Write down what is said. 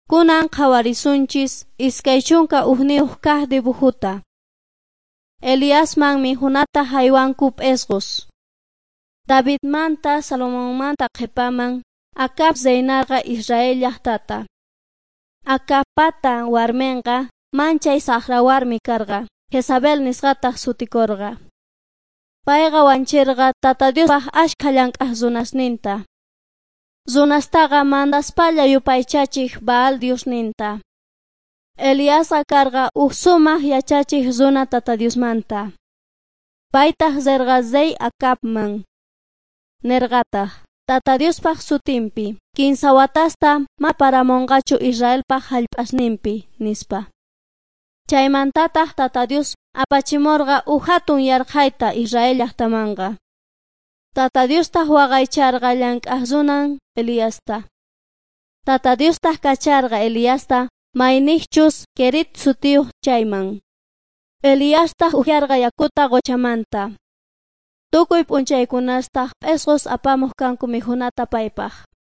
kunan qhawarisunchis iskay chunka uhniyuq kaq dibujuta. Eliasman mijunata haywanku p'esqus. David manta Salomón manta qhipaman Acab zaynarqa Israel llaqtata. Acabpata warmenqa manchay saqra warmi karqa, Jezabel nisqataq sutikurqa. Payqa wanchirqa Tata Diospaq ashkha llank'aq runasninta. Runastaqa mandaspalla yupaychachiq Baal Diosninta. Eliasqa karqa sumaq yachachiq runa Tata Diosmanta. Paytaq zerqasday Acabman. Nirqataq Tata Diospaq sutinpi kinsa watasta maparamunqachu Israelpaq hallp'asninpi nispa. Chaymantataq Tata Dios apachimurqa hatun yarqayta Israel llaqtamanqa. Tata Diostaq waqaycharqa llank'aq runan Eliasta. Tata Diostaq kacharqa Eliasta mayniqchus Kerit sutiyuq chayman. Eliastaq upyarqa yakuta quchamanta. Tukuy p'unchaykunastaq p'esqus apamuq kanku mijunata paypaq.